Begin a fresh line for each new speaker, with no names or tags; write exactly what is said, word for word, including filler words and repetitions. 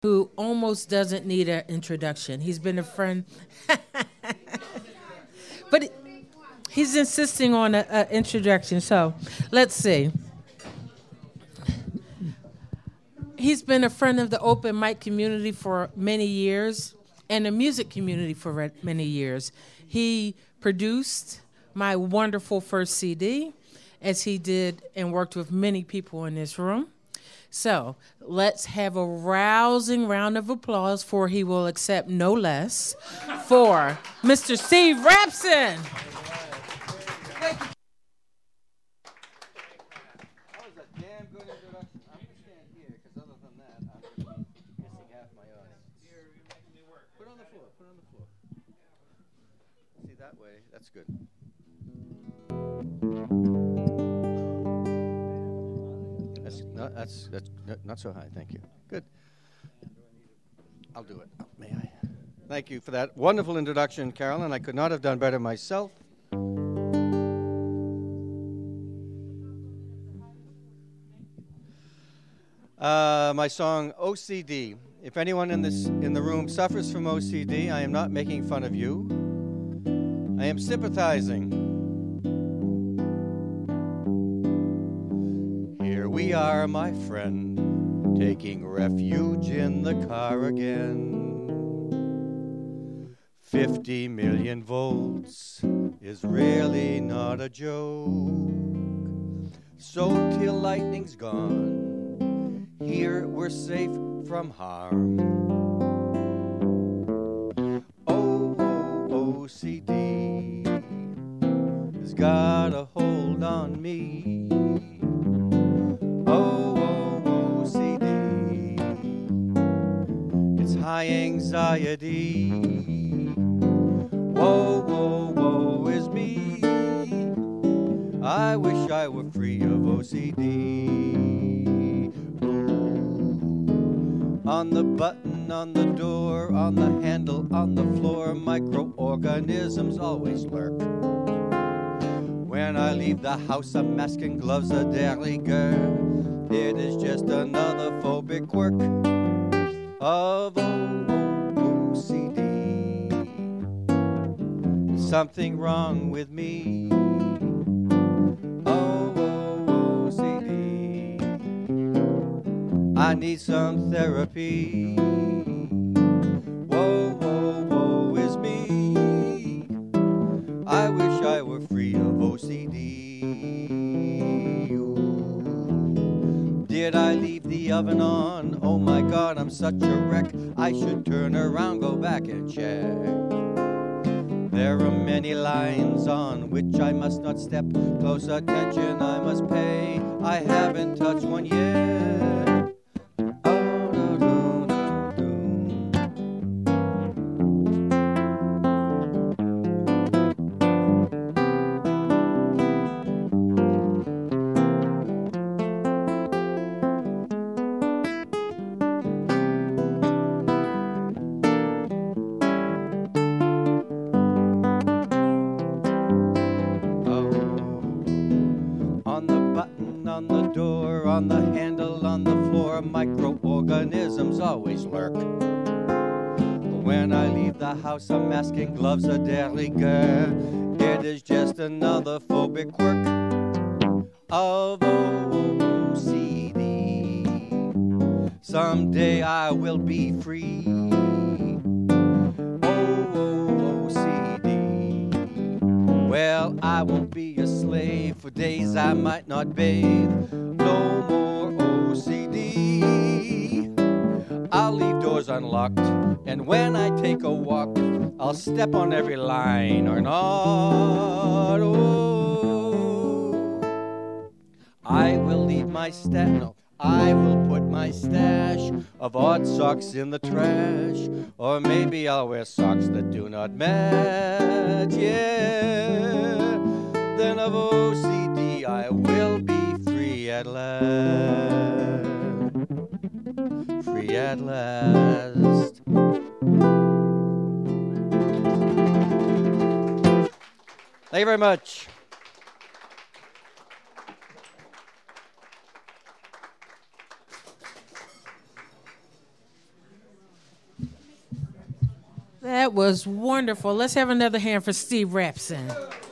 who almost doesn't need an introduction. He's been a friend, but he's insisting on an introduction. So let's see. He's been a friend of the open mic community for many years and the music community for re- many years. He produced my wonderful first C D, as he did and worked with many people in this room. So let's have a rousing round of applause for he will accept no less for Mister Steve Rapson.
That's good. That's not, that's that's not so high. Thank you. Good. I'll do it. Oh, may I? Thank you for that wonderful introduction, Carolyn. I could not have done better myself. Uh, my song O C D. If anyone in this in the room suffers from O C D, I am not making fun of you. I am sympathizing. Here we are, my friend, taking refuge in the car again. Fifty million volts is really not a joke. So till lightning's gone, here we're safe from harm. Oh, oh, O C D got a hold on me. Oh, oh, O C D, it's high anxiety. Whoa, whoa, woe is me. I wish I were free of O C D. Ooh. On the button, on the door, on the handle, on the floor, microorganisms always lurk. When I leave the house, a mask and gloves are de rigueur. It is just another phobic quirk of O C D. Something wrong with me. Oh, O C D. I need some therapy. Whoa, whoa, woe is me. I wish I were free of O C D. Ooh. Did I leave the oven on? Oh my God, I'm such a wreck. I should turn around, go back and check. There are many lines on which I must not step. Close attention I must pay. I haven't touched one yet. Always lurk. When I leave the house, a mask and gloves are de rigueur. It is just another phobic quirk of O C D. Someday I will be free. Oh, O C D. Well, I won't be a slave. For days I might not bathe. No more O C D. I'll leave doors unlocked, and when I take a walk, I'll step on every line or not. Oh, I will leave my stash. No, I will put my stash of odd socks in the trash, or maybe I'll wear socks that do not match. Yeah, then of O C D I will be free at last. Free at last. Thank you very much.
That was wonderful. Let's have another hand for Steve Rapson.